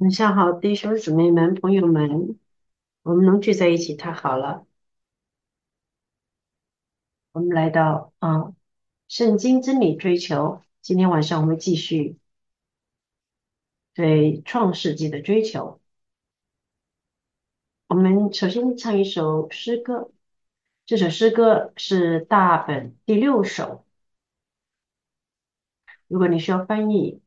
晚上好，弟兄姊妹们、朋友们，我们能聚在一起太好了。我们来到圣经真理追求，今天晚上我们继续对创世纪的追求。我们首先唱一首诗歌，这首诗歌是大本第6首。如果你需要翻译，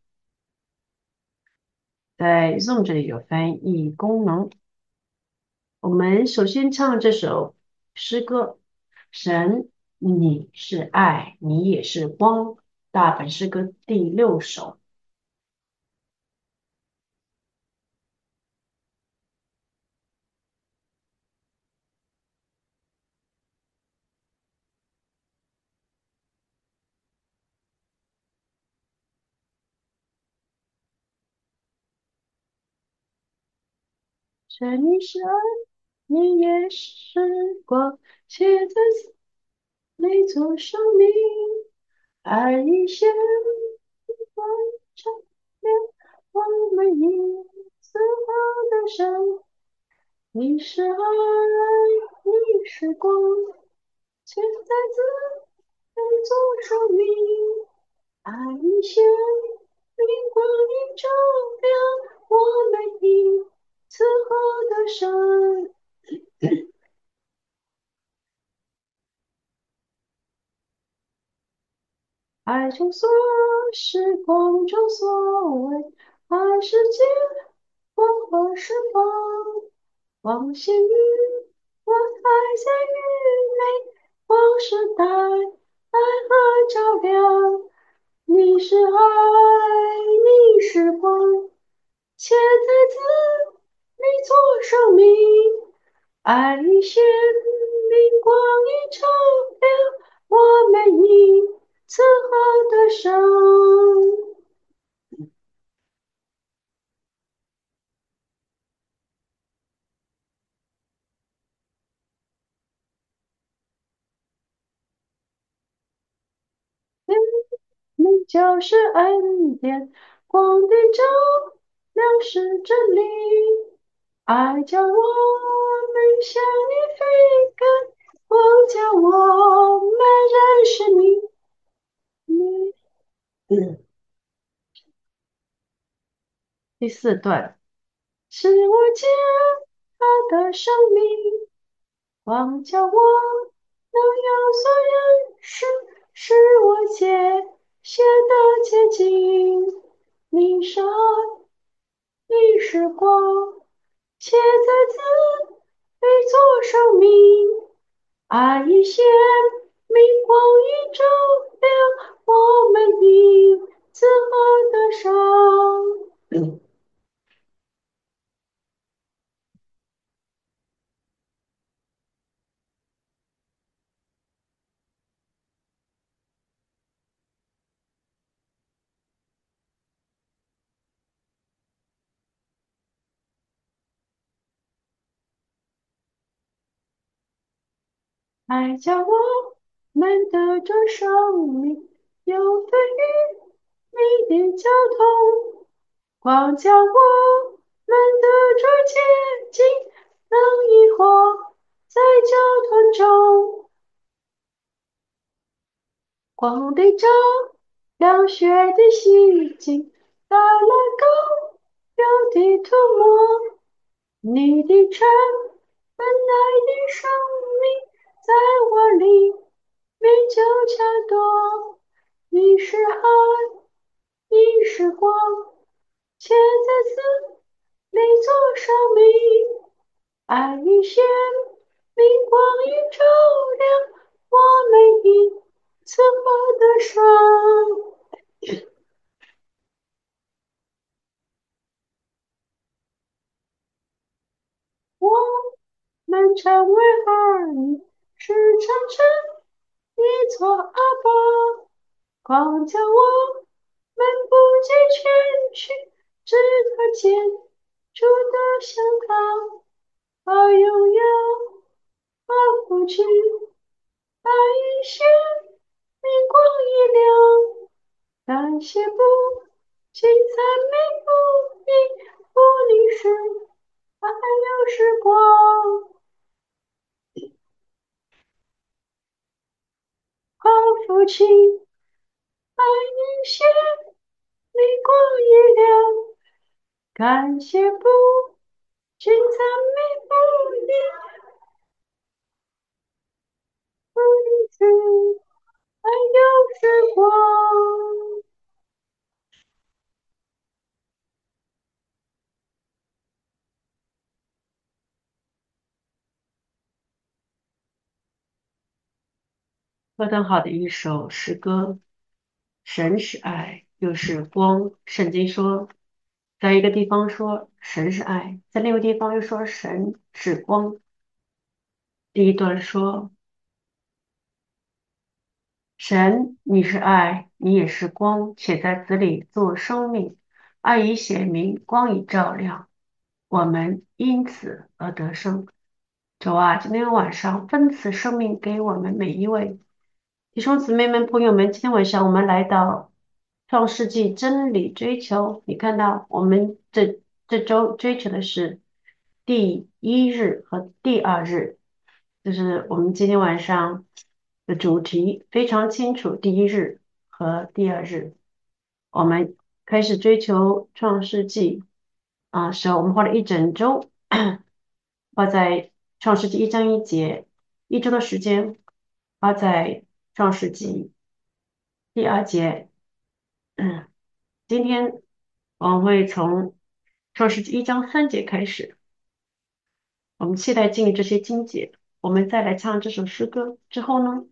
在 Zoom 这里有翻译功能。我们首先唱这首诗歌：神，你是爱，你也是光。大本诗歌第6首。神，你是爱，你也是光，且在此内做生命，爱一线完成了我们一丝毫的伤。你是爱，你是光，且在此内做生命，爱一线明光映照亮我们一丝毫的伤。爱中所是光中所为，爱世界光和释放。光显于我还在于内，光是带爱和照亮。你是爱，你是光，且在此你做生命，爱一线明光一照亮我们一丝毫的伤。你就是恩典，光的照亮是真理，爱叫我们向你飞赶，光叫我们认识你。第4段是我家他的生命，光叫我能有所认识，是我界限的捷径。你是爱，你是光，且在此你做生命，爱一线明光一照亮我们一丝毫的伤。爱叫我们得着生命，有分于你的交通。光叫我们得着洁净，能以活在交通中。光的照亮血的洗净，带来高标的涂抹。你的真本来的生命，在我里面就加多。你是爱，你是光，且在此你做生命，爱一线明光一照亮我们一丝毫的伤。我们成为儿女，是真正一座阿爸。光叫我们不计前去，只可见主的香港，而拥有而不惧，爱一线明光一亮。感谢父，请赞美父，因父柔情，爱一些灵光一亮，感谢不尽赞美不言，不一句爱有时光。何等好的一首诗歌！神是爱，又是光。圣经说，在一个地方说神是爱，在另一个地方又说神是光。第一段说神，你是爱，你也是光，且在子里做生命，爱已显明，光已照亮，我们因此而得生。主啊，今天晚上分赐生命给我们每一位弟兄姊妹们、朋友们。今天晚上我们来到创世纪真理追求，你看到我们这周追求的是第一日和第二日，就是我们今天晚上的主题非常清楚，第一日和第二日。我们开始追求创世纪时候，我们花了一整周，花在创世纪1章1节，一周的时间花在创世纪第二节。今天我们会从创世纪1章3节开始，我们期待经历这些经节。我们再来唱这首诗歌之后呢，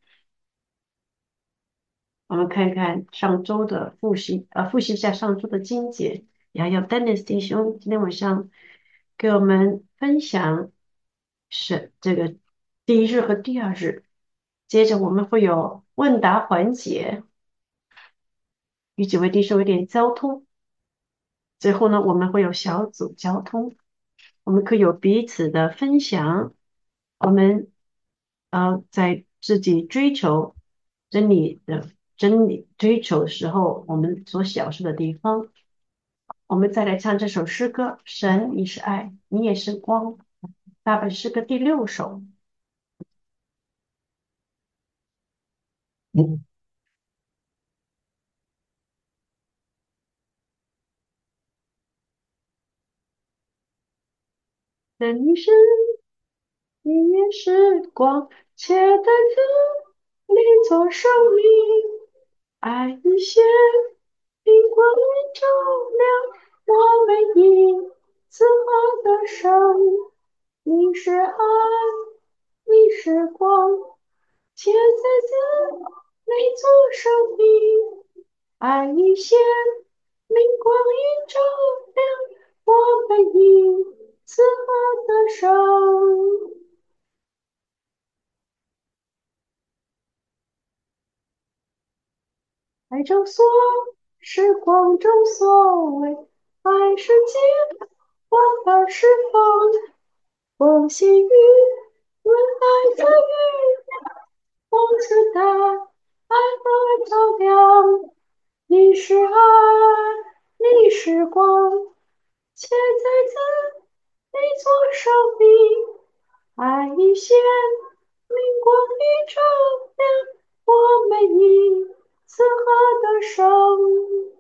我们看看上周的复习，复习一下上周的经节。然后要 Dennis 弟兄今天晚上给我们分享是这个第一日和第二日。接着我们会有问答环节，与几位弟兄有点交通。最后呢，我们会有小组交通，我们可以有彼此的分享。我们在自己追求真理追求的时候，我们所小事的地方。我们再来唱这首诗歌：神，你是爱，你也是光。大本诗歌第6首。神，你是你也是光，且在这里做生命，爱一线，灵光一照亮我们一此后的生。你是爱，你是光，且在这里做生命，爱一线，灵光一照亮我们一此后的生。爱中所是光中所为，爱是借万法释放。我心与愿爱在于光之大，爱和照亮。你是爱，你是光，且在这里做生命。爱一线，明光一照亮我们一此河的生。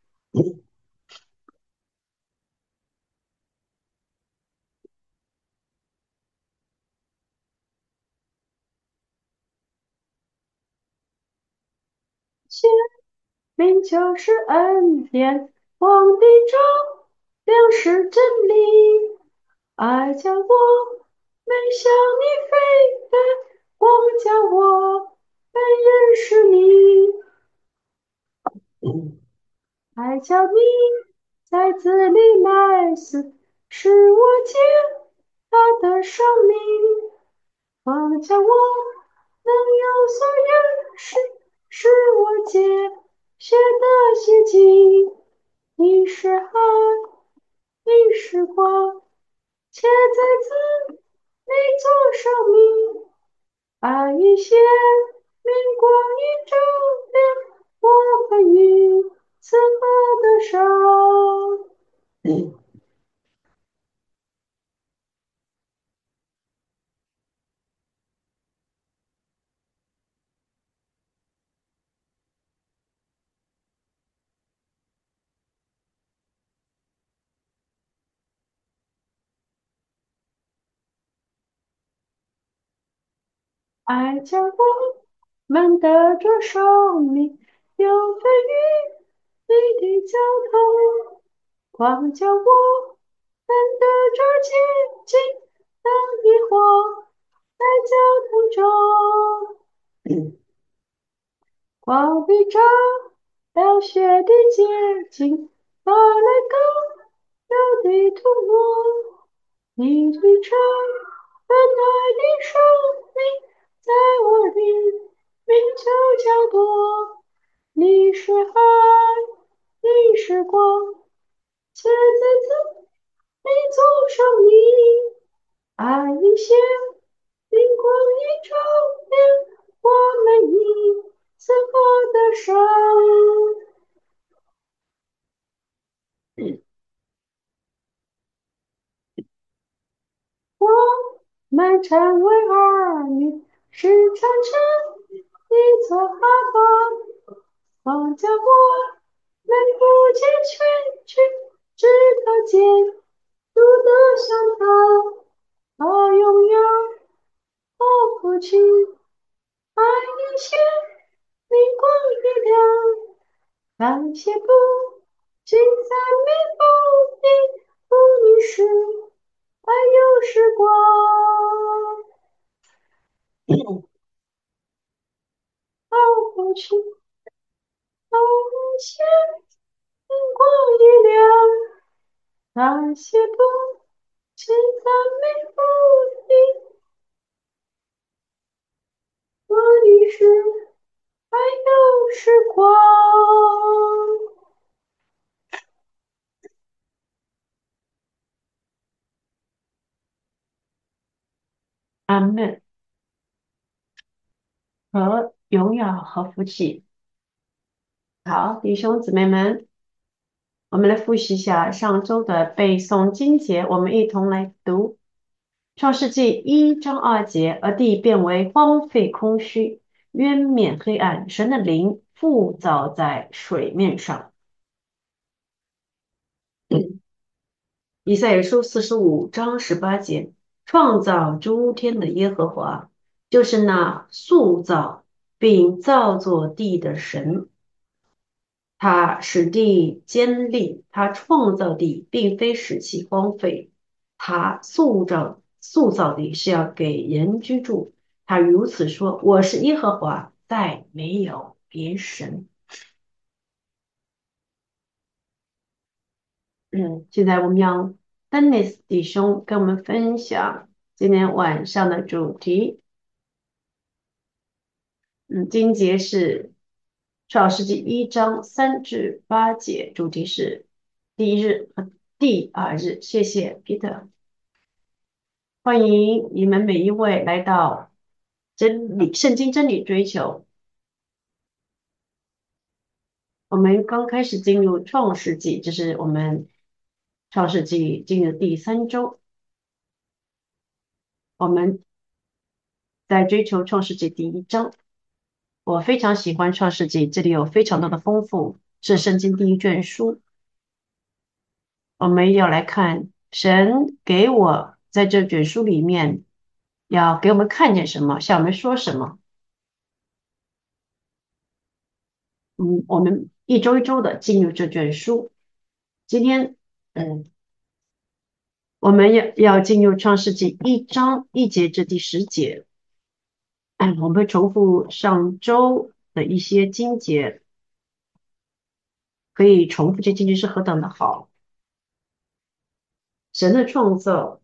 显明就是恩典，光地照亮是真理。爱叫我没向你飞赶，光叫我被认识你。爱叫你在子里埋死，使我见他的生命。光叫我能有所认识，使我见血的血迹。你是爱，你是光，且在此你做生命。爱一线，明光一照亮我们与此后的生。 爱叫我们得着生命，有飞于你的交通，光叫我们得着前进，等一会在交通中。光比照飘雪的结晶，把来高有的涂抹。你的车，本来的生命，在我的命就较多。你是海，你是光，且在此你总生命。爱一线，灵光一照亮我们一此刻的生。我们成为儿女，是传承一座汉堡。放家我们不见全去，只可见主的香草。我拥有我父亲爱一些灵光一亮，感谢不尽赞美不尽不离是爱有时光。我父亲爱一些灵光一亮。那些不尽赞美不尽我的是还有时光。阿门。和荣耀和福气。好，弟兄姊妹们，我们来复习一下上周的背诵经节，我们一同来读创世纪1章2节，而地变为荒废空虚，渊面黑暗，神的灵覆照在水面上。以赛亚书45章18节，创造诸天的耶和华，就是那塑造并造作地的神。他使地坚立，他创造地，并非使其荒废。他塑造地是要给人居住。他如此说：“我是耶和华，再没有别神。”现在我们让 Dennis 弟兄跟我们分享今天晚上的主题。经节是创世纪1章3至8节，主题是第一日和第二日。谢谢 Peter，欢迎你们每一位来到圣经真理追求。我们刚开始进入创世纪，这是我们创世纪进入第3周，我们在追求创世纪第1章。我非常喜欢创世纪，这里有非常多的丰富，是圣经第一卷书。我们要来看神给我在这卷书里面要给我们看见什么，向我们说什么。我们一周一周的进入这卷书。今天，我们要进入创世纪1章1节至第10节。我们会重复上周的一些经节，可以重复这经节是何等的好。神的创造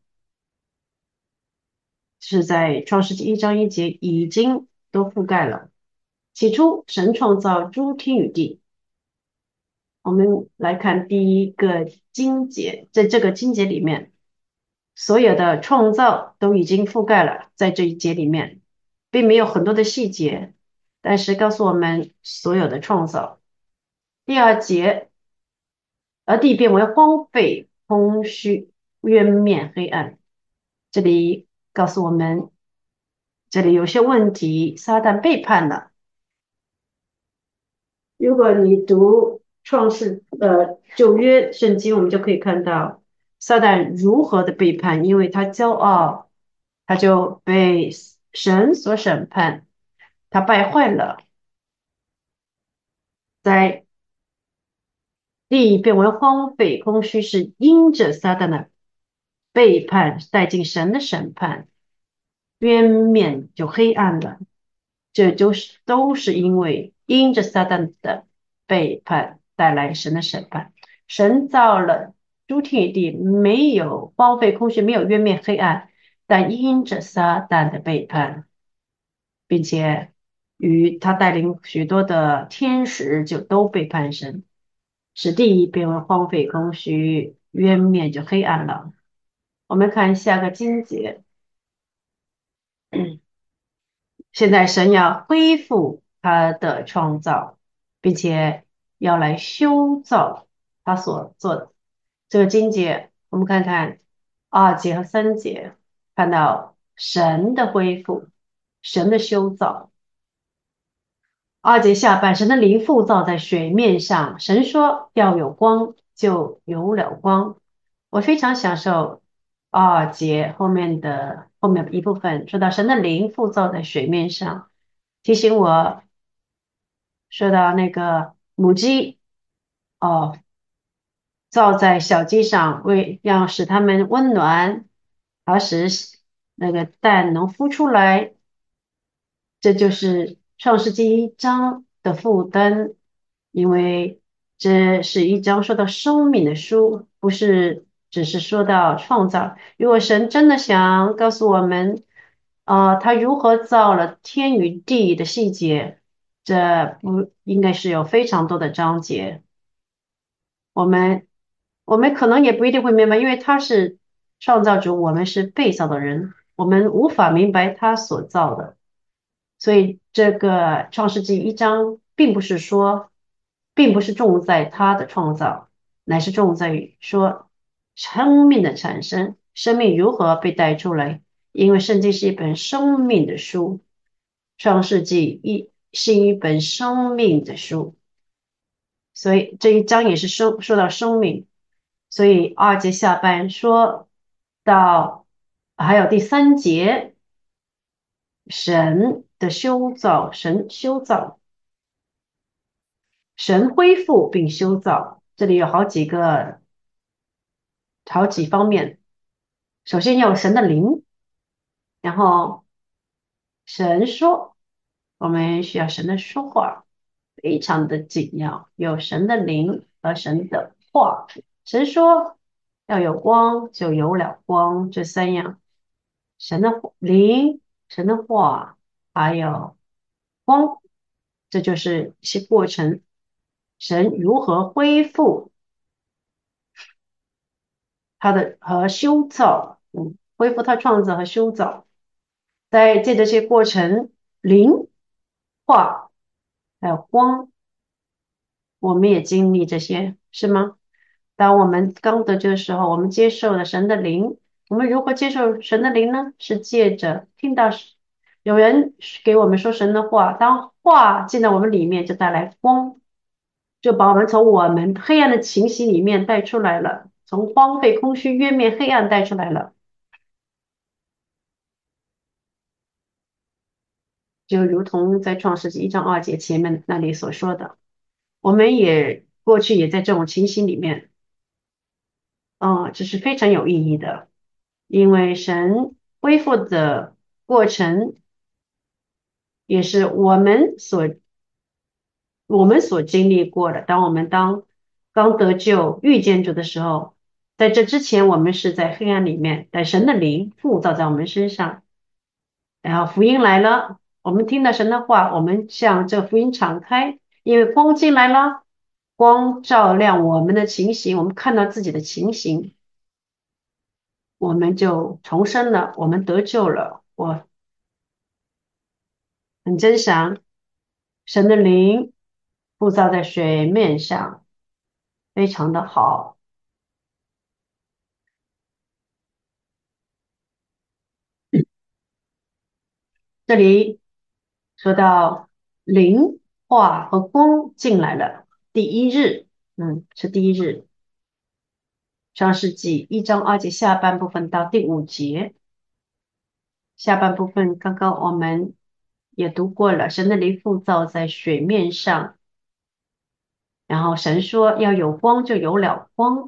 是在创世纪1章1节已经都覆盖了。起初，神创造诸天与地。我们来看第一个经节，在这个经节里面，所有的创造都已经覆盖了，在这一节里面，并没有很多的细节，但是告诉我们所有的创造。第二节，而地变为荒废、空虚、渊面黑暗。这里告诉我们，这里有些问题，撒旦背叛了。如果你读旧约圣经，我们就可以看到撒旦如何的背叛，因为他骄傲，他就被神所审判，他败坏了，在地变为荒废空虚，是因着撒旦的背叛带进神的审判，渊面就黑暗了。这就是都是因着撒旦的背叛带来神的审判。神造了诸天地，没有荒废空虚，没有渊面黑暗，但因着撒旦的背叛，并且与他带领许多的天使就都背叛神，使地变为荒废空虚，渊面就黑暗了。我们看下个经节。现在神要恢复他的创造，并且要来修造他所做的这个经节。我们看看2节和3节，看到神的恢复，神的修造。2节下半，神的灵覆照在水面上，神说要有光，就有了光。我非常享受2节后面一部分，说到神的灵覆照在水面上，提醒我说到那个母鸡哦，照在小鸡上，要使它们温暖，而使那个蛋能孵出来。这就是创世纪1章的负担，因为这是一章说到生命的书，不是只是说到创造。如果神真的想告诉我们，他如何造了天与地的细节，这不应该是有非常多的章节。我们我们可能也不一定会明白，因为他是创造主，我们是被造的人，我们无法明白他所造的。所以这个创世纪1章并不是重在他的创造，乃是重在于说生命的产生，生命如何被带出来。因为圣经是一本生命的书，创世纪是一本生命的书，所以这一章也是说到生命。所以2节下半说到，还有第3节，神的修造，神修造，神恢复并修造，这里有好几方面。首先要有神的灵，然后神说，我们需要神的说话，非常的紧要，有神的灵和神的话。神说要有光，就有了光，这3样。神的灵、神的话，还有光，这就是一些过程。神如何恢复他的和修造，恢复他创造和修造，在这些过程，灵、化还有光，我们也经历这些，是吗？当我们刚得救的时候，我们接受了神的灵。我们如何接受神的灵呢？是借着听到有人给我们说神的话，当话进到我们里面，就带来光，就把我们从我们黑暗的情形里面带出来了，从荒废、空虚、渊面、黑暗带出来了。就如同在创世纪1章2节前面那里所说的，我们也过去也在这种情形里面，这是非常有意义的。因为神恢复的过程也是我们所经历过的。当刚得救遇见主的时候，在这之前我们是在黑暗里面，但神的灵复造在我们身上，然后福音来了，我们听到神的话，我们向这福音敞开，因为光进来了，光照亮我们的情形，我们看到自己的情形，我们就重生了，我们得救了。我很珍赏神的灵浮造在水面上，非常的好。这里说到灵化和光进来了，第一日，是第一日。创世纪1章2节下半部分到第5节， 下半部分刚刚我们也读过了，神的灵复造在水面上，然后神说要有光，就有了光。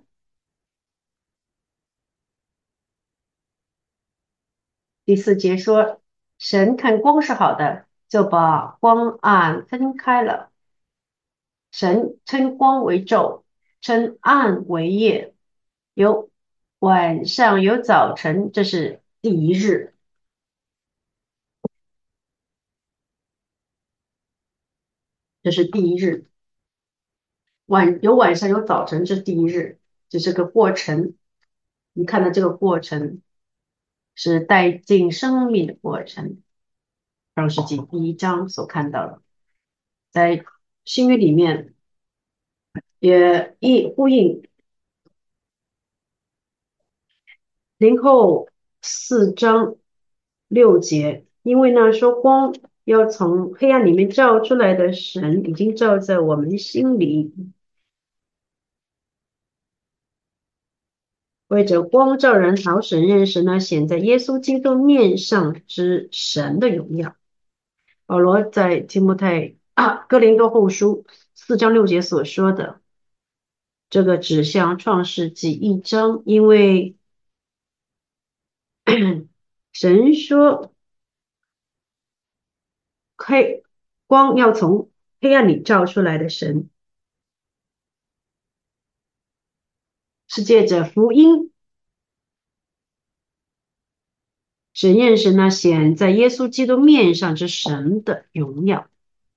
第4节说，神看光是好的，就把光暗分开了。神称光为昼，称暗为夜，有晚上有早晨，这是第1日，这是第1日。有晚上有早晨，这是第1日，这是个过程。你看到这个过程是带进生命的过程，创世纪第1章所看到的，在新约里面也呼应0后4章6节，因为那说光要从黑暗里面照出来的神，已经照在我们心里，为着光照人，好使人认识那显在耶稣基督面上之神的荣耀。保罗在哥林多后书4章6节所说的，这个指向创世纪1章，因为神说黑光要从黑暗里照出来的神，是借着福音使认识那显在耶稣基督面上之神的荣耀。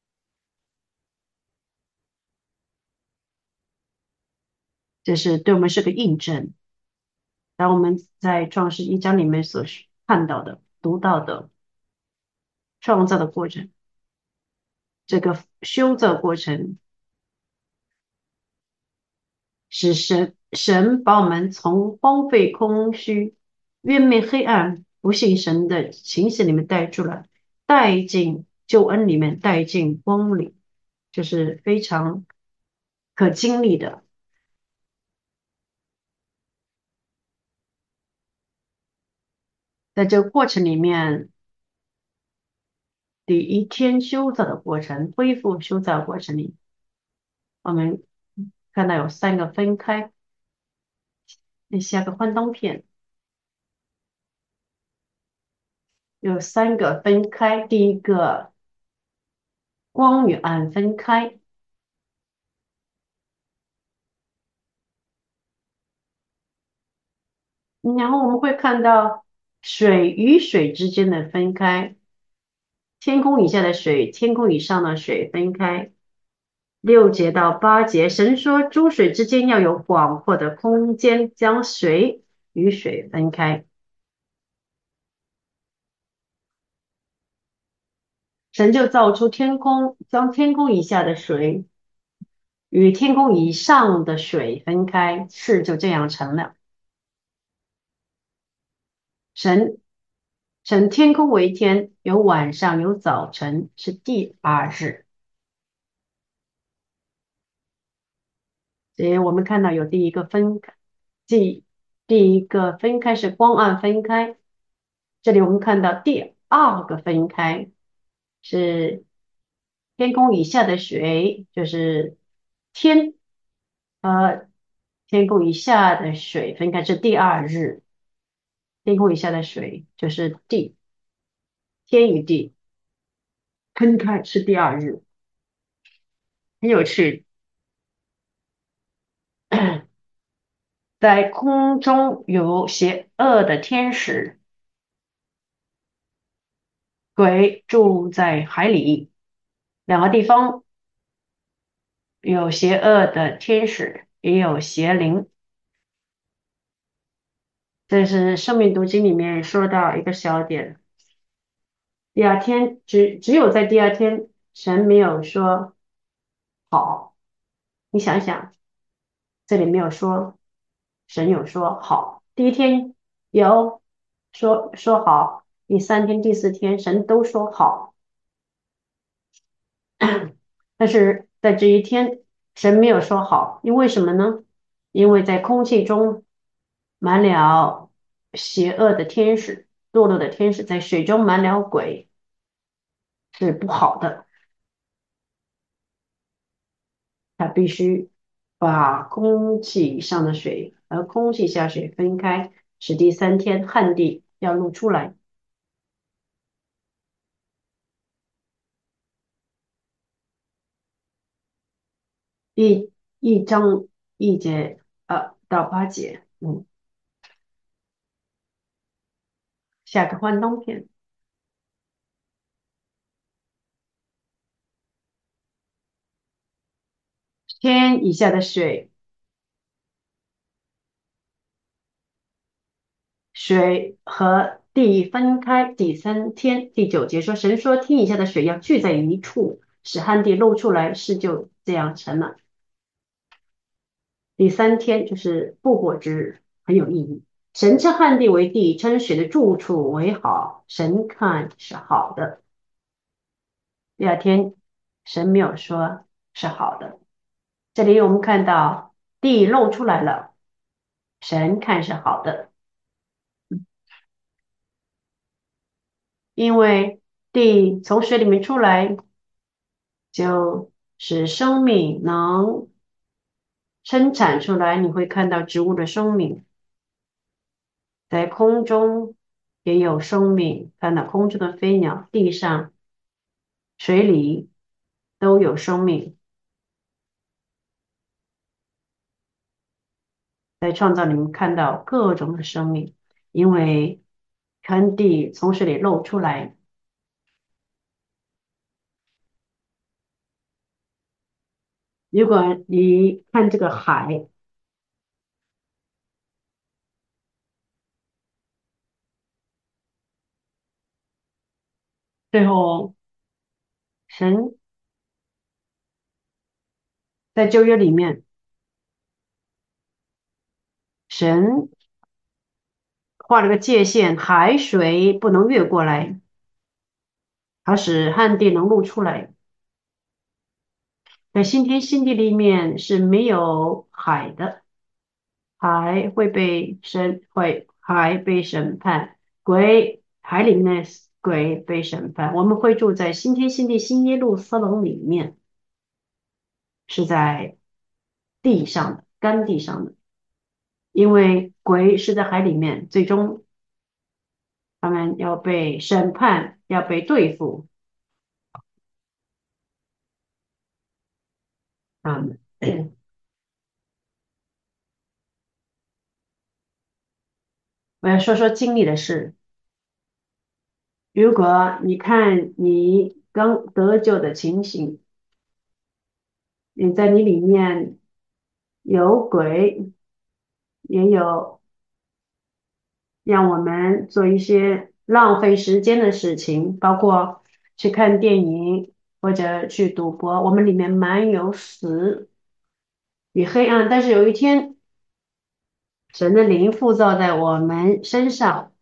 这是对我们是个印证。当我们在创世1章里面所看到的、读到的创造的过程，这个修造过程，使神把我们从荒废、空虚、渊昧、黑暗、不信神的情形里面带出来，带进救恩里面，带进光里，这是非常可经历的。在这个过程里面，第1天修造的过程、恢复修造过程里，我们看到有3个分开。你下个幻灯片，有3个分开。第一个，光与暗分开，然后我们会看到水与水之间的分开，天空以下的水，天空以上的水分开。6节到8节，神说诸水之间要有广阔的空间，将水与水分开。神就造出天空，将天空以下的水与天空以上的水分开，事就这样成了。神称天空为天，有晚上有早晨，是第2日。所以我们看到有第一个分开，第一个分开是光暗分开。这里我们看到第2个分开是天空以下的水，就是天和天空以下的水分开是第2日。天空以下的水就是天与地分开是第2日，很有趣。在空中有邪恶的天使，鬼住在海里。两个地方有邪恶的天使，也有邪灵。这是生命读经里面说到一个小点。第二天只有在第二天，神没有说好。你想想，这里没有说，神有说好。第一天有说好，第3天、第4天，神都说好。但是在这一天，神没有说好，因为什么呢？因为在空气中满了邪恶的天使。 堕落的天使，在水中满了鬼，是不好的。它必须把空气上的水和空气下水分开，使第三天旱地要露出来。一一章一节到8节，下个换冬天，天以下的水和地分开。第三天第9节说，神说天以下的水要聚在一处，使旱地露出来，事就这样成了。第三天就是复活之日，很有意义。神称旱地为地，称水的住处为好，神看是好的。第二天，神没有说是好的。这里我们看到地露出来了，神看是好的，因为地从水里面出来，就使生命能生产出来。你会看到植物的生命，在空中也有生命，看到空中的飞鸟，地上、水里都有生命。在创造里面看到各种的生命，因为看地从水里露出来。如果你看这个海，最后神在旧约里面，神画了个界限，海水不能越过来，它使旱地能露出来。在新天新地里面是没有海的，海被审判，海里面的鬼被审判。我们会住在新天新地新耶路撒冷里面，是在地上的干地上的，因为鬼是在海里面，最终他们要被审判，要被对付。嗯，我要说说经历的事。如果你看你刚得救的情形，你在你里面有鬼，也有让我们做一些浪费时间的事情，包括去看电影或者去赌博。我们里面满有死与黑暗，但是有一天，神的灵复造在我们身上，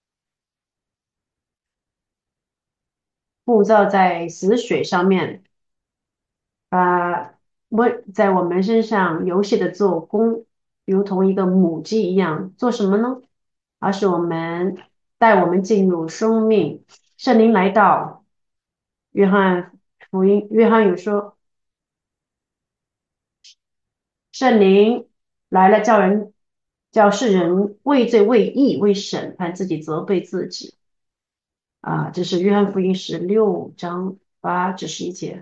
复造在死水上面，啊，在我们身上游戏的做工，如同一个母鸡一样，做什么呢？而是带我们进入生命。圣灵来到，约翰福音，约翰有说，圣灵来了，叫世人为罪、为义、为审判自己、责备自己。这是约翰福音16章8至11节。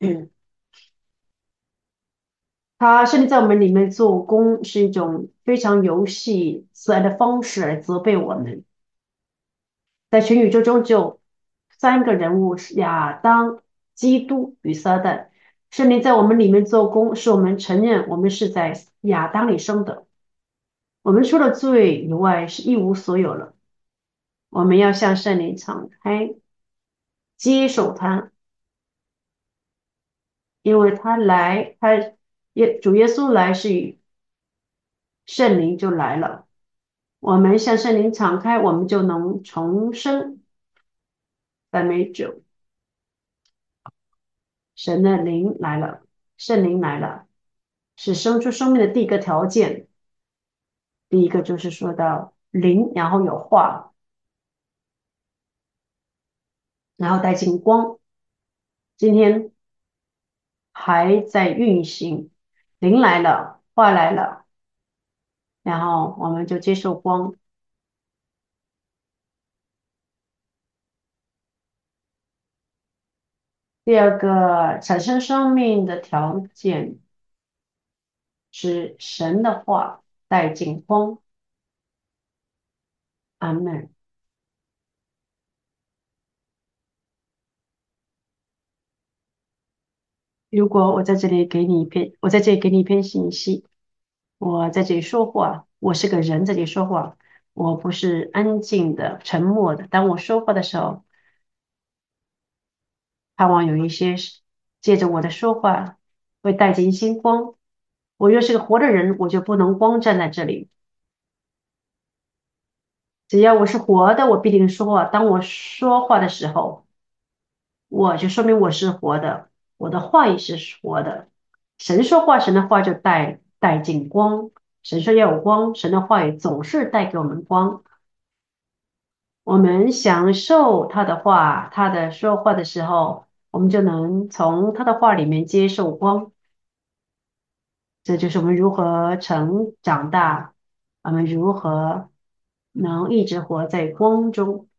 圣灵在我们里面做工，是一种非常游戏自然的方式来责备我们。在全宇宙中，只有3个人物是亚当、基督与撒旦。圣灵在我们里面做工，使我们承认我们是在亚当里生的。我们除了罪以外是一无所有了。我们要向圣灵敞开，接受他，因为主耶稣来是以圣灵就来了。我们向圣灵敞开，我们就能重生。赞美主，神的灵来了，圣灵来了，是生出生命的第一个条件。第一个就是说到灵，然后有话。 然后带进光。今天还在运行，灵来了，话来了，然后我们就接受光。第二个产生生命的条件是神的话带进光。阿门。如果我在这里给你一篇，我在这里给你一篇信息，我在这里说话，我是个人在这里说话，我不是安静的、沉默的。当我说话的时候，盼望有一些是借着我的说话会带进星光。我若是个活的人，我就不能光站在这里。只要我是活的，我必定说话。当我说话的时候，我就说明我是活的，我的话语是活的。神说话，神的话就带进光。神说要有光，神的话语总是带给我们光。我们享受他的话，他的说话的时候，我们就能从他的话里面接受光。这就是我们如何长大，我们如何能一直活在光中。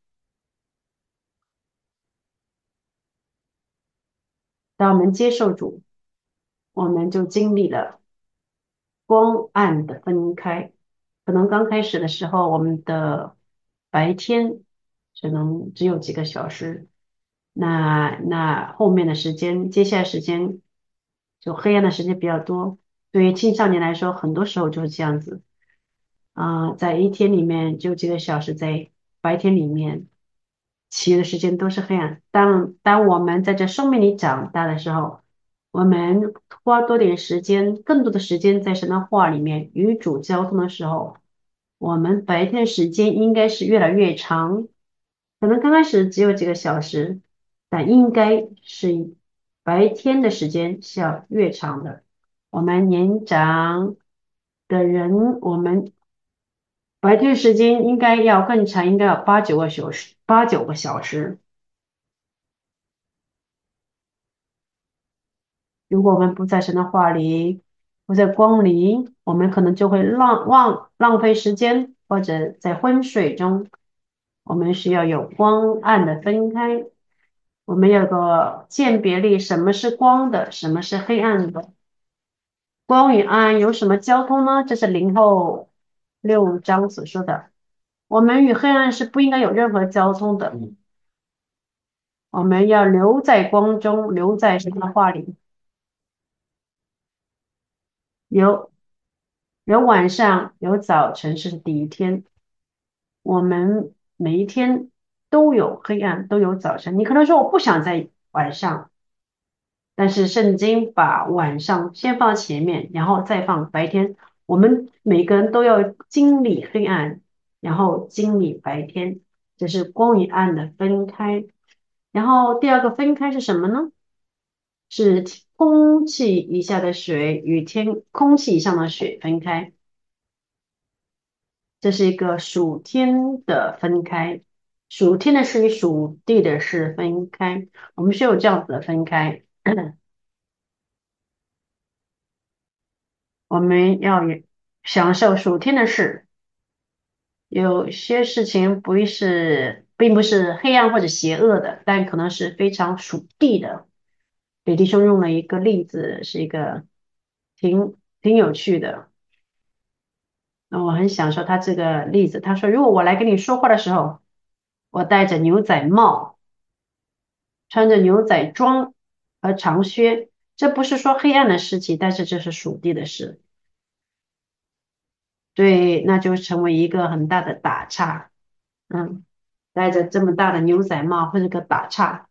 当我们接受主，我们就经历了光暗的分开。可能刚开始的时候，我们的白天只有几个小时，那后面的时间，接下来时间就黑暗的时间比较多。对于青少年来说，很多时候就是这样子。在一天里面就几个小时，在白天里面，其余的时间都是黑暗。当我们在这生命里长大的时候，我们花多点时间，更多的时间在神的话里面与主交通的时候，我们白天时间应该是越来越长。可能刚开始只有几个小时，但应该是白天的时间是要越长的。我们年长的人，我们白天时间应该要更长，应该要8、9个小时，8、9个小时。如果我们不在神的话里，不在光里，我们可能就会浪费时间，或者在昏睡中。我们需要有光暗的分开，我们要有个鉴别力，什么是光的，什么是黑暗的。光与暗有什么交通呢？这是6章所说的。我们与黑暗是不应该有任何交通的，我们要留在光中，留在神的话里。有有晚上，有早晨，是第一天。我们每一天都有黑暗，都有早晨。你可能说我不想在晚上，但是圣经把晚上先放前面，然后再放白天。我们每个人都要经历黑暗，然后经历白天，这是光与暗的分开。然后第二个分开是什么呢？是空气以下的水与空气以上的水分开。这是一个属天的分开，属天的事与属地的事分开。我们是有这样子的分开。我们要享受属天的事，有些事情并不是黑暗或者邪恶的，但可能是非常属地的。北弟兄用了一个例子，是一个挺有趣的。那我很享受他这个例子。他说，如果我来跟你说话的时候，我戴着牛仔帽，穿着牛仔装和长靴，这不是说黑暗的事情，但是这是属地的事。对，那就成为一个很大的打岔。嗯，戴着这么大的牛仔帽或者个打岔，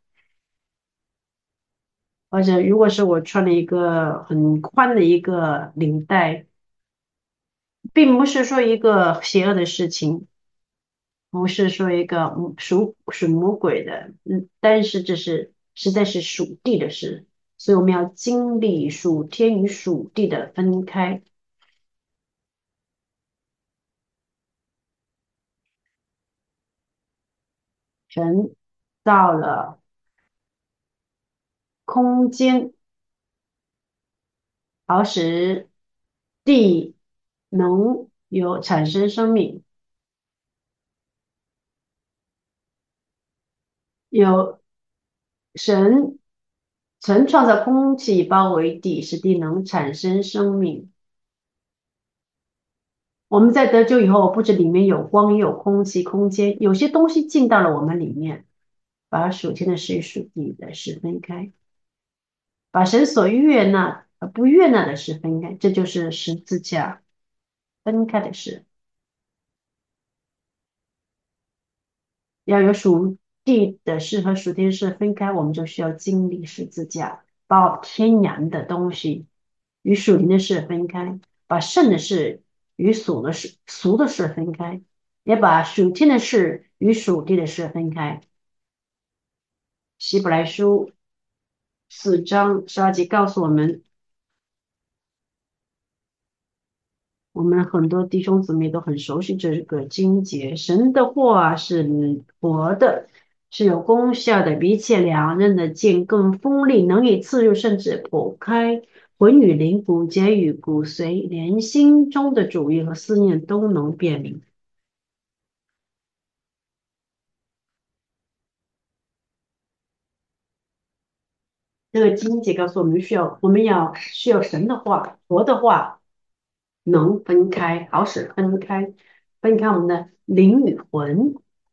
或者如果是我穿了一个很宽的一个领带，并不是说一个邪恶的事情，不是说一个属魔鬼的，但是这是实在是属地的事，所以我们要经历属天与属地的分开。神造了空间，好使地能有产生生命。有神曾创造空气包围地，使地能产生生命。我们在得救以后，不止里面有光，也有空气、空间，有些东西进到了我们里面，把属天的事与属地的事分开，把神所悦纳和不悦纳的事分开，这就是十字架分开的事。要有属地的事和属天事分开，我们就需要经历十字架，把天然的东西与属灵的事分开，把圣的事与俗的事分开，也把属天的事与属地的事分开。希伯来书4章12节告诉我们，我们很多弟兄姊妹都很熟悉这个经节。神的话是活的，是有功效的，比起两刃的剑更锋利，能以刺入，甚至剖开魂与灵、骨节与骨髓，连心中的主意和思念都能辨明。这个经节告诉我们我们需要神的话，活的话能分开，好使分开我们的灵与魂。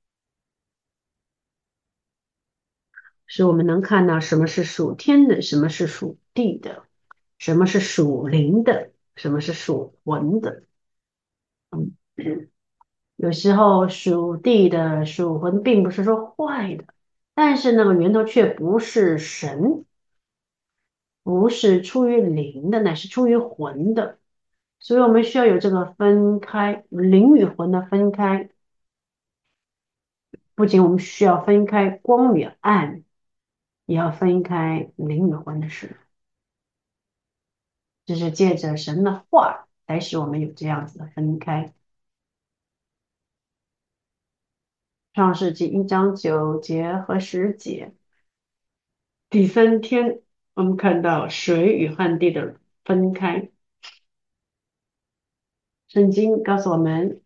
使我们能看到什么是属天的，什么是属地的，什么是属灵的，什么是属魂的。嗯，有时候属地的属魂并不是说坏的，但是那个源头却不是神，不是出于灵的，乃是出于魂的。所以我们需要有这个分开，灵与魂的分开。不仅我们需要分开光与暗，也要分开灵与魂的事。就是借着神的话来使我们有这样子的分开。创世纪1章9节和10节，第三天我们看到水与旱地的分开。圣经告诉我们，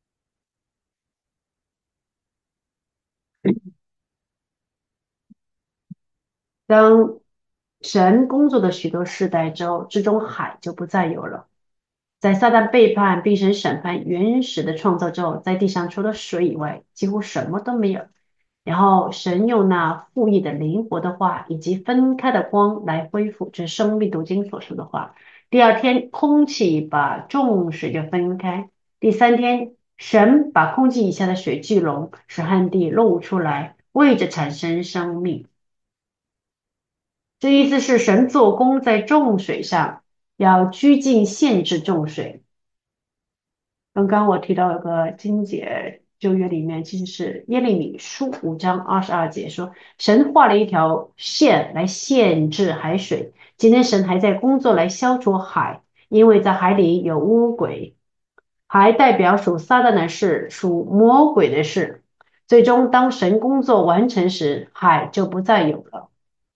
当神工作的许多世代之中，海就不再有了。在撒旦背叛并神审判原始的创造之后，在地上除了水以外，几乎什么都没有。然后神用那复义的灵活的话，以及分开的光来恢复，这生命读经所说的话。第二天，空气把众水就分开。第三天，神把空气以下的水聚拢，使旱地露出来，为着产生生命。这意思是神做工在众水上，要拘禁限制众水。刚刚我提到有个经节，旧约里面其实是耶利米书5章22节说，神画了一条线来限制海水。今天神还在工作来消除海，因为在海里有污鬼，海代表属撒旦的事，属魔鬼的事。最终，当神工作完成时，海就不再有了。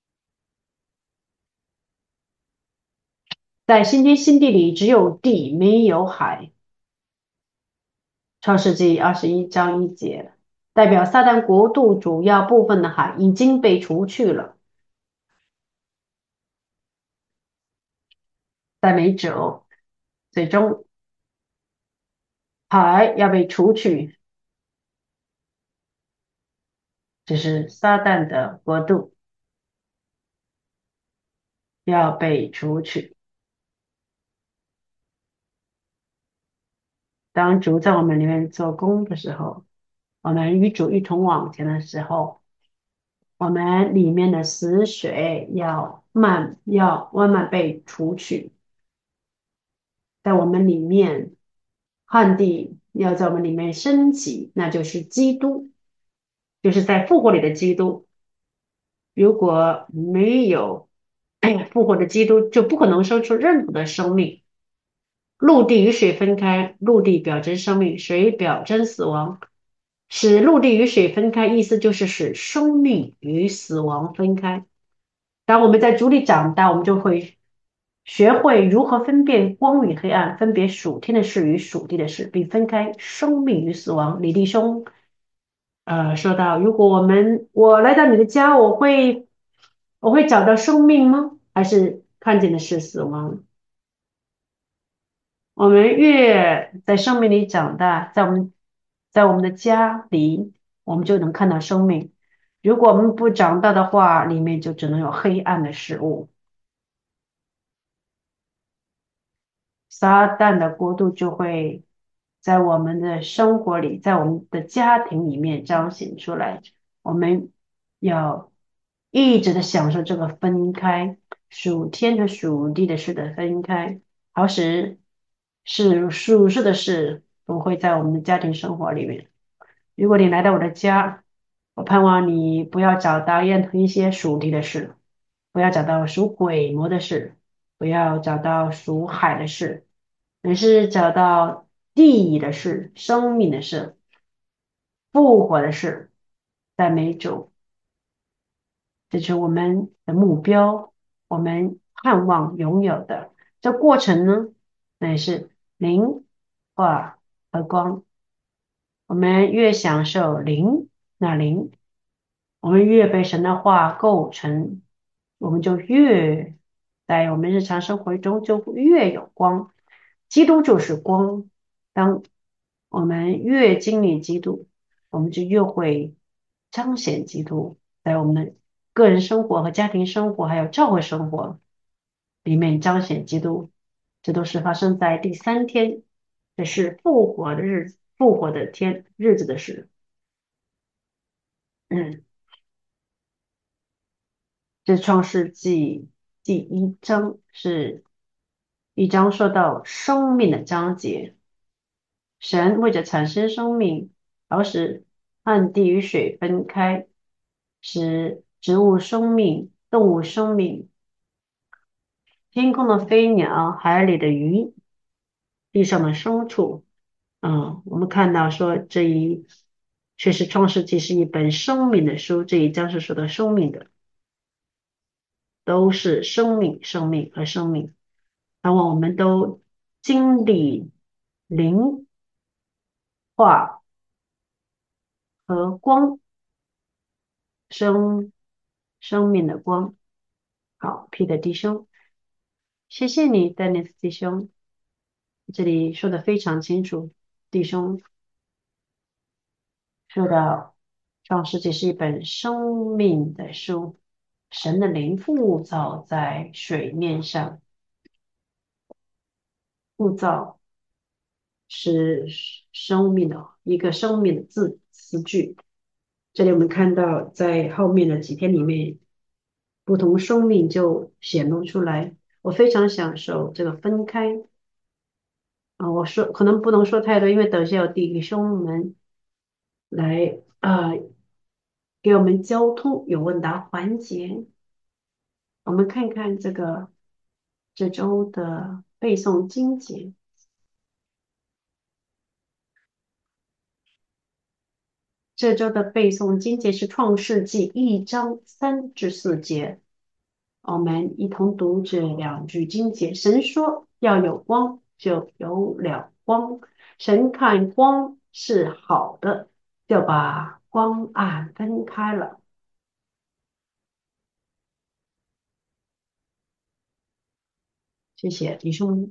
在新天新地里，只有地，没有海。创世纪21章1节，代表撒旦国度主要部分的海已经被除去了，但没辙，最终海要被除去，这是撒旦的国度要被除去。当主在我们里面做工的时候，我们与主一同往前的时候，我们里面的死水要慢慢被除去，在我们里面，旱地要在我们里面升起，那就是基督，就是在复活里的基督。如果没有复活的基督，就不可能生出任何的生命。陆地与水分开，陆地表征生命，水表征死亡。 使陆地与水分开，意思就是使生命与死亡分开。当我们在主里长大，我们就会学会如何分辨光与黑暗，分别属天的事与属地的事，并分开生命与死亡。李弟兄，说到，如果我来到你的家，我会找到生命吗？还是看见的是死亡？我们越在生命里长大，在我们的家里，我们就能看到生命。如果我们不长大的话，里面就只能有黑暗的事物。撒旦的国度就会在我们的生活里，在我们的家庭里面彰显出来。我们要一直的享受这个分开，属天和属地的事的分开，好使是属世的事不会在我们的家庭生活里面。如果你来到我的家，我盼望你不要找到任何一些属地的事，不要找到属鬼魔的事，不要找到属海的事，而是找到地的事、生命的事、复活的事，在每种，这是我们的目标，我们盼望拥有的。这过程呢，乃是灵化和光。我们越享受灵，那灵，我们越被神的话构成，我们就越在我们日常生活中就越有光。基督就是光。当我们越经历基督，我们就越会彰显基督，在我们的个人生活和家庭生活，还有教会生活里面彰显基督。这都是发生在第三天，这是复活的日子，复活的日子的事。嗯，这创世纪第一章是一章说到生命的章节。神为着产生生命，而使旱地与水分开，使植物生命、动物生命、天空的飞鸟、海里的鱼、地上的牲畜。我们看到说确实创世纪是一本生命的书，这一章是说到生命的，都是生命、生命和生命。然后我们都经历灵化和光生生命的光。好，Peter 弟兄，谢谢你，Dennis 弟兄，这里说的非常清楚。弟兄说到《创世纪》是一本生命的书，神的灵覆造在水面上，覆造是生命的一个生命的词句。这里我们看到，在后面的几天里面，不同生命就显露出来。我非常享受这个分开我说可能不能说太多，因为等下有弟兄们来给我们交通有问答环节。我们看看这周的背诵经节。这周的背诵经节是创世纪一章3至4节。我们一同读这2句经节。神说要有光，就有了光。神看光是好的，就把光暗分开了。谢谢弟兄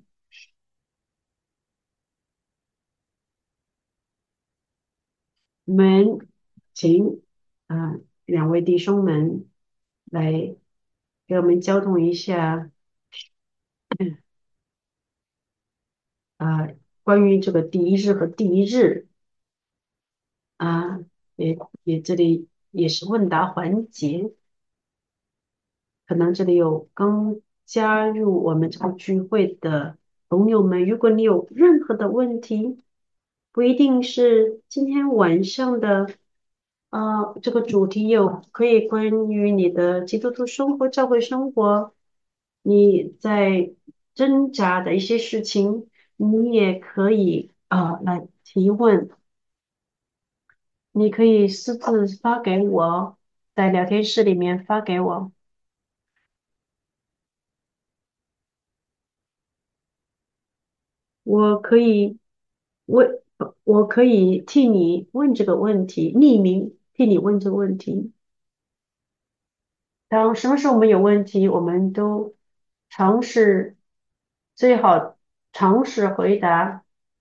们，请2位弟兄们来给我们交通一下啊、关于这个第一日和第一日啊，也这里也是问答环节，可能这里有刚加入我们这个聚会的朋友们，如果你有任何的问题，不一定是今天晚上的这个主题有可以关于你的基督徒生活、教会生活，你在挣扎的一些事情，你也可以来提问。 你可以私自发给我，在聊天室里面发给我。我可以问，我可以替你问这个问题，匿名替你问这个问题。当什么时候我们有问题，我们都尝试，最好尝试回答。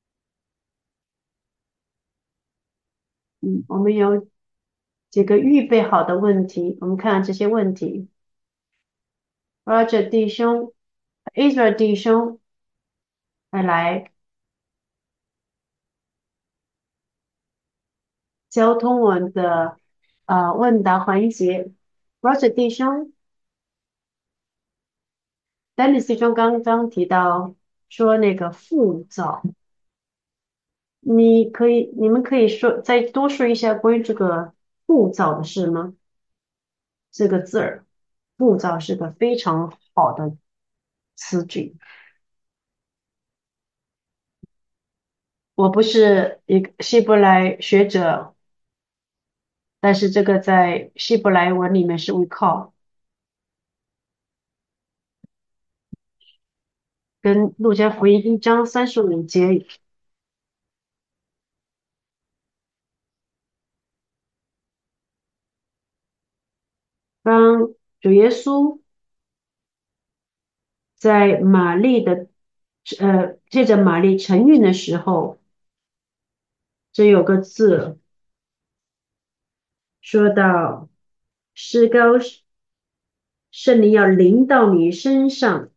我们有几个预备好的问题，我们看这些问题。Roger 弟兄，Israel 弟兄，快来交通我的问答环节。Roger 弟兄，Dennis 弟兄刚刚提到说那个复造，你们可以说再多说一下关于这个复造的事吗？这个字儿，复造是个非常好的词句。我不是一个希伯来学者，但是这个在希伯来文里面是 recall，跟路加福音1章35节，当主耶稣在玛丽的借着玛丽承孕的时候，这有个字说到诗高圣灵要临到你身上，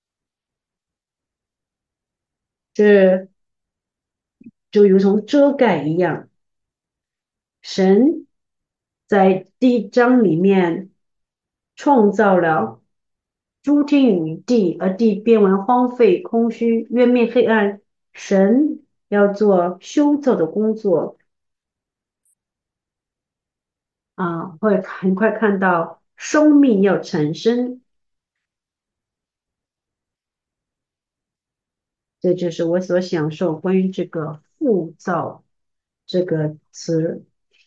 这就如同遮盖一样。神在第一章里面创造了诸天与地，而地变为荒废、空虚、渊面黑暗。神要做修造的工作会很快看到生命要产生，这就是我所享受关于这个复造这个词。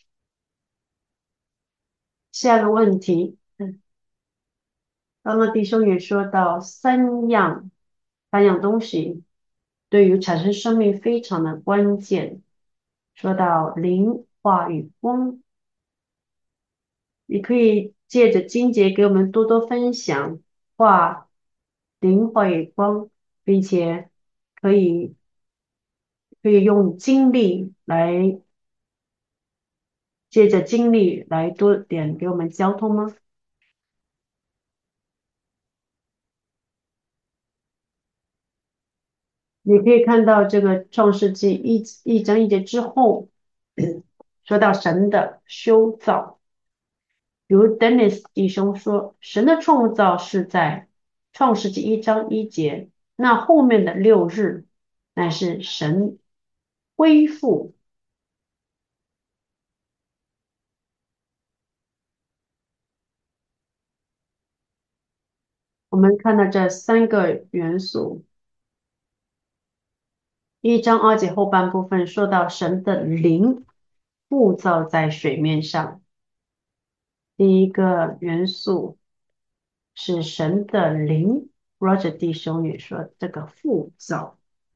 下个问题，刚刚弟兄也说到三样东西对于产生生命非常的关键。说到灵、话与光，你可以借着经节给我们多多分享话、灵、话与光，并且可以可以用经历来借着经历来多点给我们交通吗？你可以看到这个创世纪一章1节之后，说到神的修造，如 Dennis 弟兄说，神的创造是在创世纪1章1节，那后面的6日乃是神恢复。我们看到这3个元素，1章2节后半部分说到神的灵布造在水面上，第一个元素是神的灵。Roger 弟兄也说这个复造、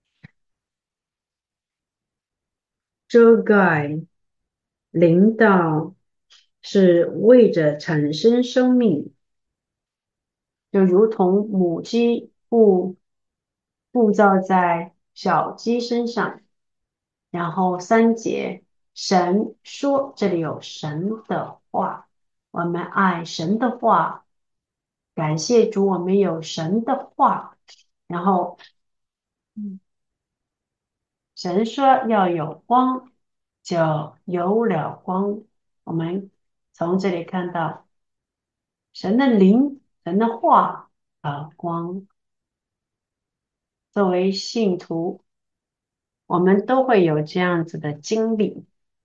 遮盖、领导是为着产生生命，就如同母鸡布造在小鸡身上。然后3节，神说，这里有神的话，我们爱神的话，感谢主，我们有神的话。然后神说要有光，就有了光。我们从这里看到神的灵、神的话光。作为信徒，我们都会有这样子的经历，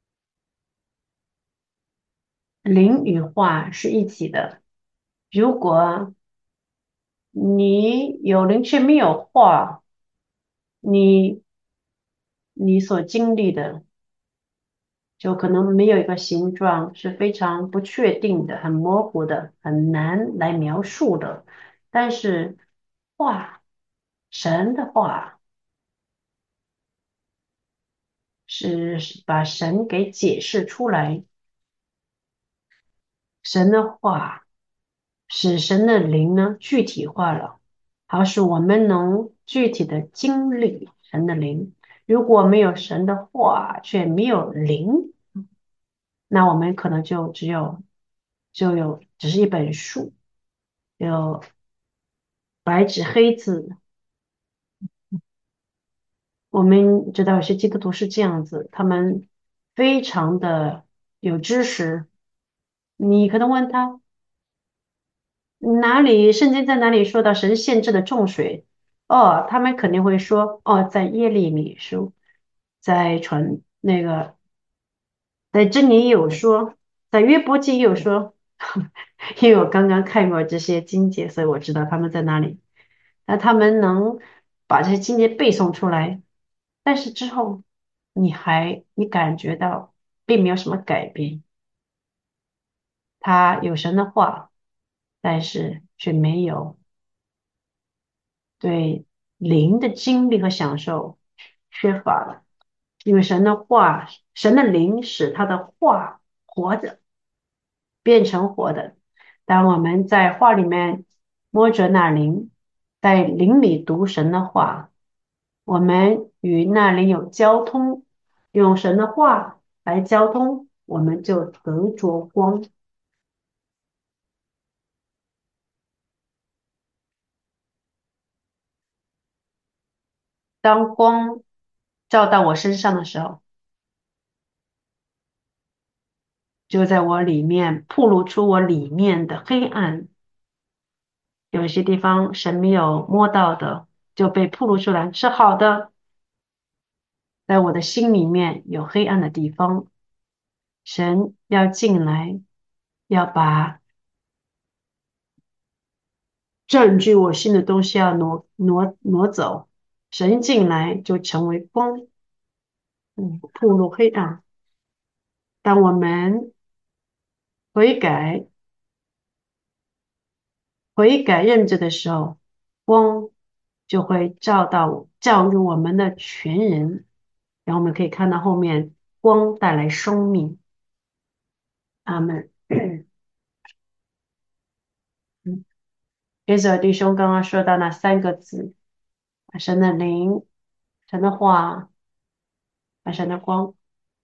灵与话是一起的。如果你有灵却没有话，你你所经历的就可能没有一个形状，是非常不确定的、很模糊的、很难来描述的。但是话，神的话是把神给解释出来，神的话使神的灵呢具体化了，好使我们能具体的经历神的灵。如果没有神的话，却没有灵，那我们可能只是一本书，有白纸黑字。我们知道有些基督徒是这样子，他们非常的有知识，你可能问他圣经在哪里说到神限制的重水？哦，他们肯定会说哦，在耶利米书，在在箴言也有说，在约伯记也有说，因为我刚刚看过这些经节，所以我知道他们在哪里。那他们能把这些经节背诵出来，但是之后你感觉到并没有什么改变，他有神的话，但是却没有对灵的经历和享受缺乏了，因为神的话，神的灵使他的话活着。变成活的。当我们在话里面摸着那灵，在灵里读神的话，我们与那灵有交通，用神的话来交通，我们就得着光。当光照到我身上的时候，就在我里面暴露出我里面的黑暗，有些地方神没有摸到的就被暴露出来，是好的。在我的心里面有黑暗的地方，神要进来，要把占据我心的东西要挪走。神进来就成为光，暴露黑暗。当我们悔改、认罪的时候，光就会照入我们的全人，然后我们可以看到后面光带来生命。阿门。嗯，约瑟弟兄刚刚说到那三个字：神的灵、神的话、神的光。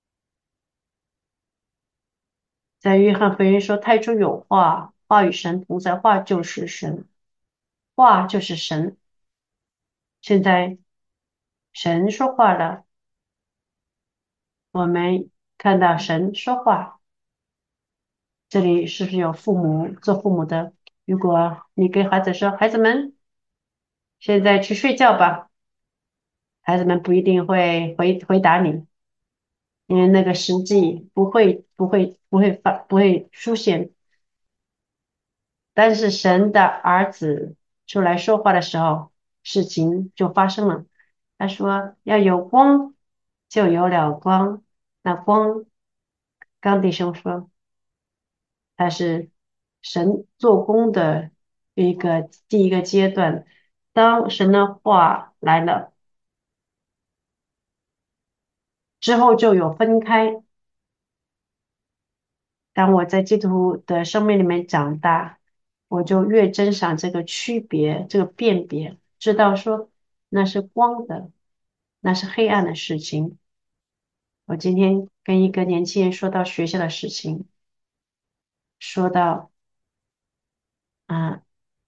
在约翰福音说：“太初有话，话与神同在，话就是神，话就是神。”现在神说话了，我们看到神说话。这里是不是有做父母的？如果你跟孩子说：“孩子们，现在去睡觉吧。”孩子们不一定会回答你，因为那个时机不会出现。但是神的儿子出来说话的时候，事情就发生了。他说要有光，就有了光。那光，刚弟兄说，它是神做工的第一个阶段。当神的话来了之后，就有分开。当我在基督徒的生命里面长大，我就越珍赏这个区别，这个辨别，知道说那是光的，那是黑暗的事情。我今天跟一个年轻人说到学校的事情，说到啊，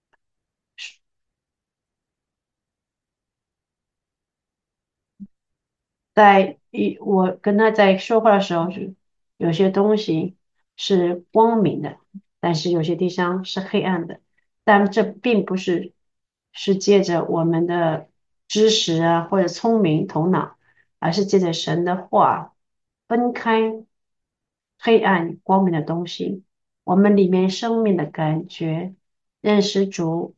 我跟他在说话的时候，是有些东西是光明的，但是有些地方是黑暗的。但这并不是借着我们的知识啊或者聪明头脑，而是借着神的话分开黑暗与光明的东西。我们里面生命的感觉，认识主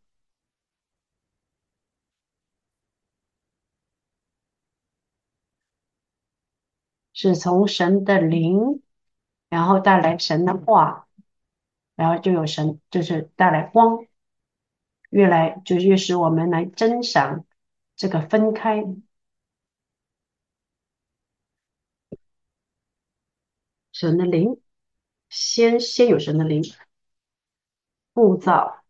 是从神的灵，然后带来神的话，然后就有神，就是带来光，越来就越使我们来珍赏这个分开神的灵，先有神的灵塑造，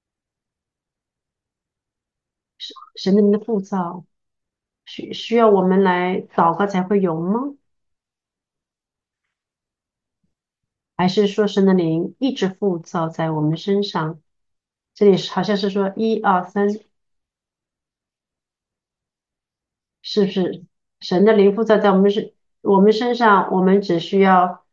神的灵的塑造，需要我们来祷告才会有吗？还是说神的灵一直塑造在我们身上？这里好像是说一二三，是不是？神的灵塑造在我们身上，我们只需要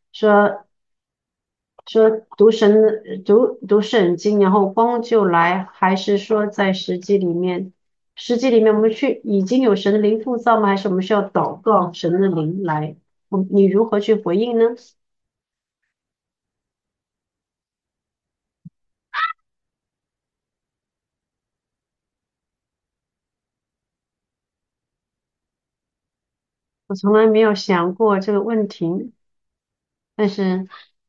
说读圣经，然后光就来，还是说在实际里面我们已经有神的灵塑造吗？还是我们需要祷告神的灵来？你如何去回应呢？我从来没有想过这个问题，但是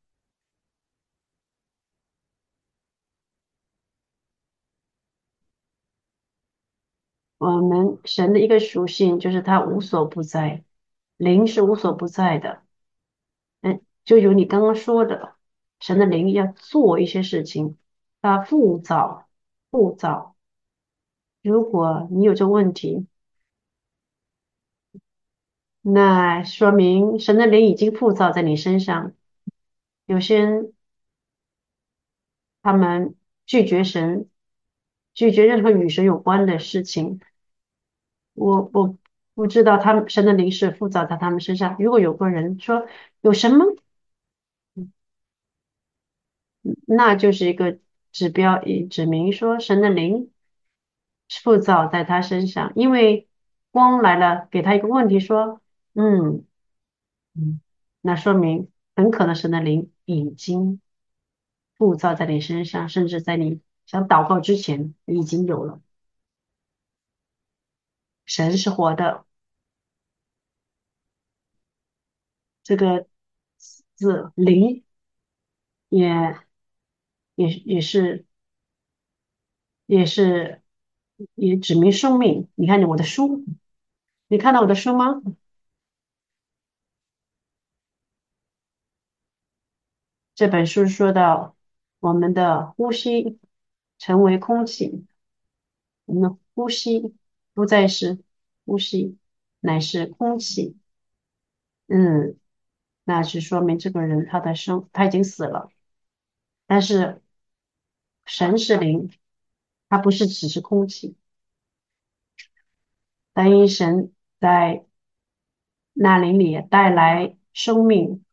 我们神的一个属性就是他无所不在，灵是无所不在的。就有你刚刚说的，神的灵要做一些事情，他浮躁。如果你有这个问题，那说明神的灵已经浮躁在你身上。有些人他们拒绝神，拒绝任何与神有关的事情。我不知道他们神的灵是浮躁在他们身上。如果有个人说有什么，那就是一个指标，指明说神的灵塑造在他身上，因为光来了，给他一个问题说，嗯那说明很可能神的灵已经塑造在你身上，甚至在你想祷告之前已经有了。神是活的，这个字灵也也是也指明生命。你看我的书，你看到我的书吗？这本书说到我们的呼吸成为空气，我们的呼吸不再是呼吸，乃是空气。嗯，那是说明这个人他已经死了，但是神是灵，他不是只是空气。但因神在那灵里带来生命，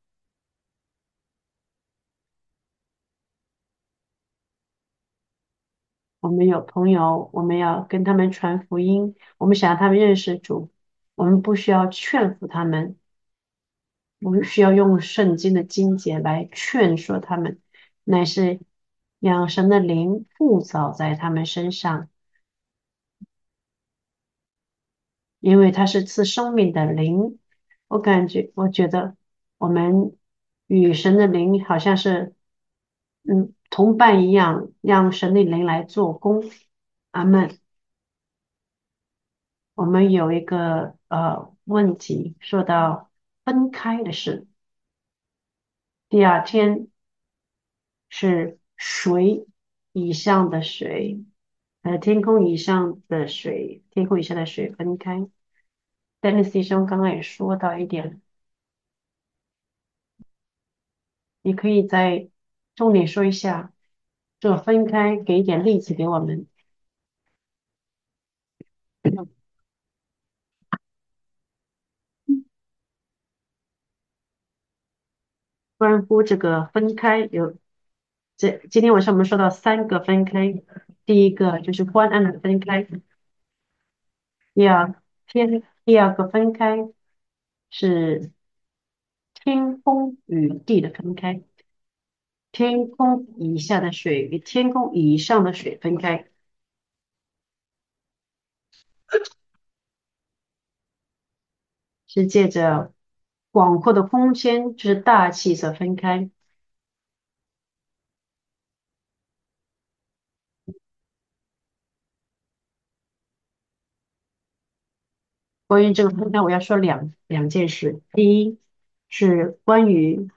我们有朋友，我们要跟他们传福音，我们想让他们认识主，我们不需要劝服他们，我们需要用圣经的经节来劝说他们，乃是让神的灵附着在他们身上，因为他是赐生命的灵。我觉得我们与神的灵好像是同伴一样，让神的灵来做工。阿门。我们有一个问题，说到分开的事。第二天是水以上的水，天空以上的水，天空以下的水分开。丹尼斯医生刚刚也说到一点，你可以再重点说一下，这个分开，给一点例子给我们，关乎这个分开今天晚上我们说到三个分开，第一个就是昏暗的分开，第二个分开是天空与地的分开，天空以下的水与天空以上的水分开，是借着广阔的空间就是大气所分开。关于这个分开，我要说两件事。第一是关于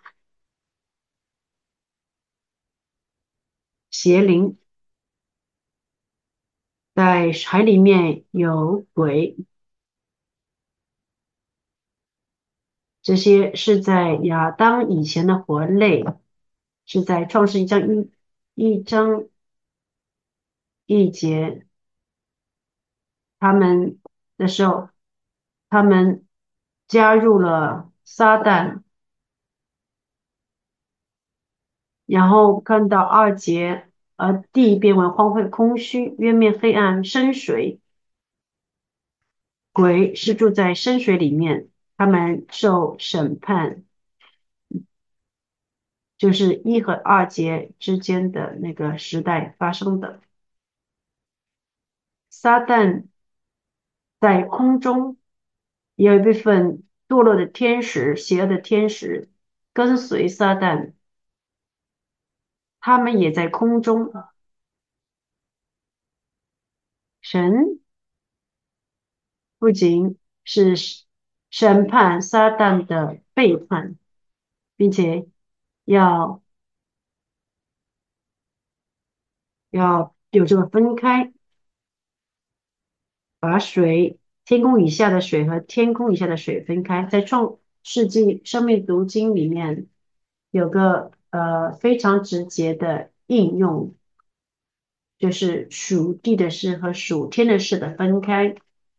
邪灵，在海里面有鬼，这些是在亚当以前的活类，是在创世一章一节，他们的时候，他们加入了撒旦，然后看到2节，地变为荒废空虚，渊面黑暗深水，鬼是住在深水里面，他们受审判，就是1和2节之间的那个时代发生的。撒旦在空中也有一部分堕落的天使，邪恶的天使跟随撒旦，他们也在空中。神不仅是审判撒旦的背叛，并且要要有这个分开，把天空以下的水和天空以下的水分开。在创世纪生命读经里面有个非常直接的应用，就是属地的事和属天的事的分开。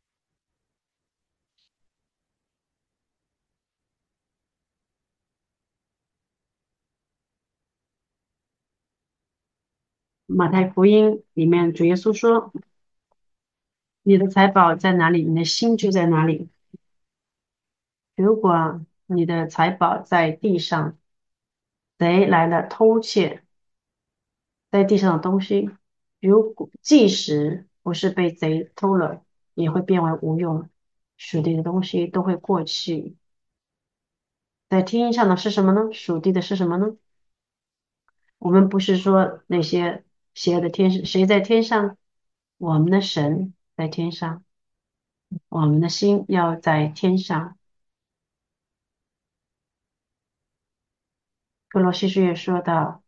马太福音里面主耶稣说：“你的财宝在哪里，你的心就在哪里。如果你的财宝在地上，贼来了偷窃在地上的东西，如果即使不是被贼偷了，也会变为无用，属地的东西都会过去。在天上的是什么呢？属地的是什么呢？我们不是说那些邪恶的天使，谁在天上？我们的神在天上，我们的心要在天上。哥罗西书也说到，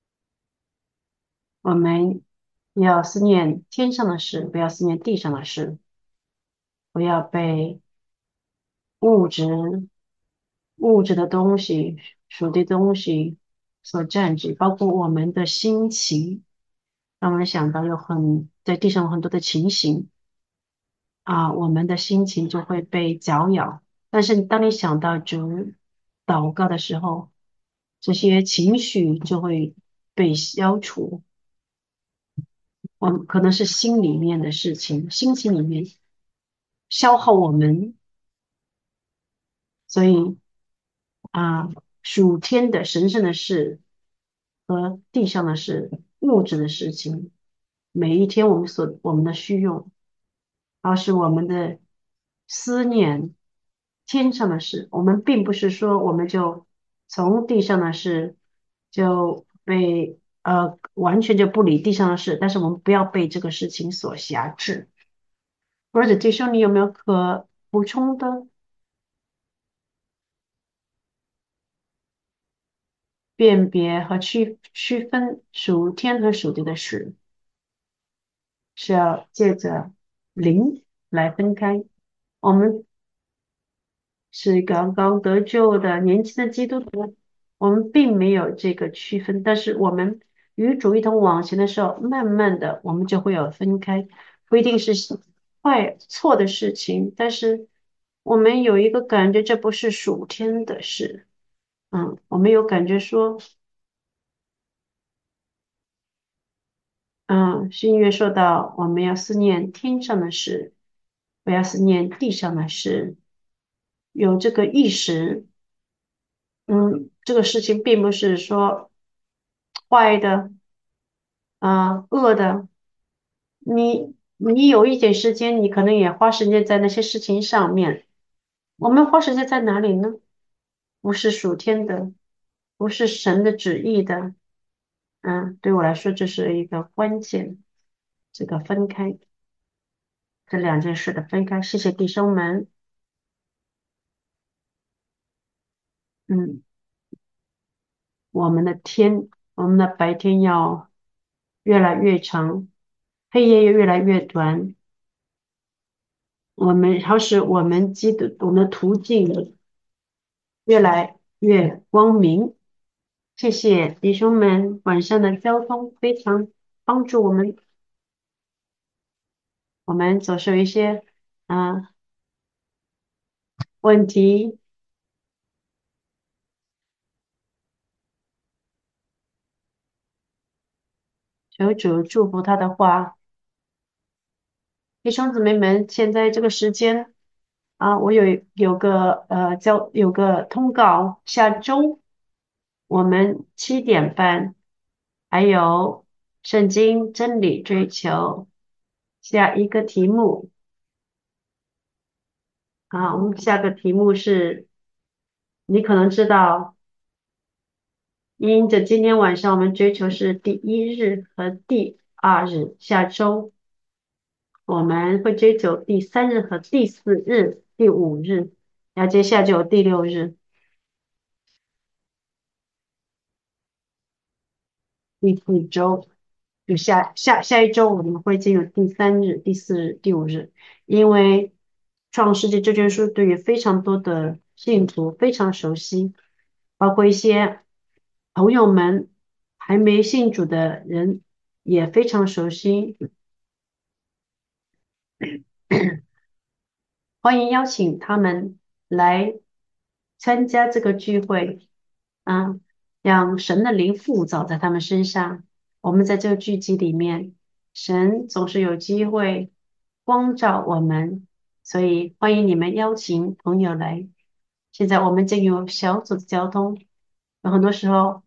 我们要思念天上的事，不要思念地上的事，不要被物质物质的东西、属地东西所占据，包括我们的心情，让我们想到在地上有很多的情形我们的心情就会被搅扰。但是当你想到主祷告的时候，这些情绪就会被消除。我们可能是心里面的事情，心情里面消耗我们，所以啊，属天的神圣的事和地上的事，物质的事情，每一天我们的需用，而是我们的思念天上的事。我们并不是说我们就从地上的事就完全就不理地上的事，但是我们不要被这个事情所辖制。或者弟兄，你有没有可补充的？辨别和区分属天和属地的事，是要借着灵来分开。我们是刚刚得救的年轻的基督徒，我们并没有这个区分，但是我们与主一同往前的时候，慢慢的我们就会有分开，不一定是错的事情，但是我们有一个感觉，这不是属天的事。我们有感觉说。是因为说到我们要思念天上的事，不要思念地上的事，有这个意识。这个事情并不是说坏的，恶的。你有一点时间，你可能也花时间在那些事情上面。我们花时间在哪里呢？ 不是属天的，不是神的旨意的。对我来说这是一个关键，这个分开这两件事的分开。谢谢弟兄们。嗯，我们的白天要越来越长，黑夜越来越短。好使我们我们的途径越来越光明。谢谢弟兄们，晚上的交通非常帮助我们，我们总是有一些啊、问题，求主祝福他的话。弟兄姊妹们，现在这个时间我有个通告，下周我们7点半还有圣经真理追求下一个题目我们下个题目是，你可能知道，因着今天晚上我们追求是第1日和第2日，下周我们会追求第3日和第4日、第5日，然后接下来就有第6日、第4周。就下一周我们会进入第3日、第4日、第5日，因为创世纪这卷书对于非常多的信徒非常熟悉，包括一些朋友们还没信主的人也非常熟悉。欢迎邀请他们来参加这个聚会，啊，让神的灵附照在他们身上。我们在这个聚集里面，神总是有机会光照我们，所以欢迎你们邀请朋友来。现在我们进入小组的交通，有很多时候，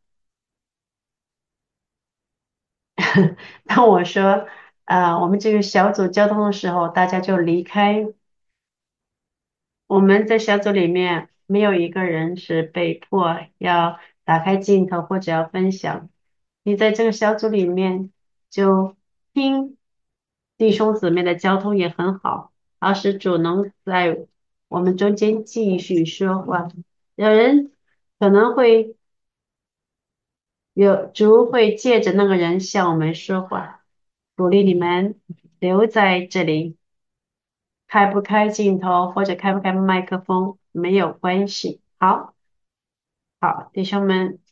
当我说我们进入小组交通的时候，大家就离开。我们在小组里面没有一个人是被迫要打开镜头或者要分享。你在这个小组里面就听弟兄姊妹的交通也很好，而使主能在我们中间继续说话。有人可能主会借着那个人向我们说话，鼓励你们留在这里。开不开镜头或者开不开麦克风没有关系。好，好，弟兄们。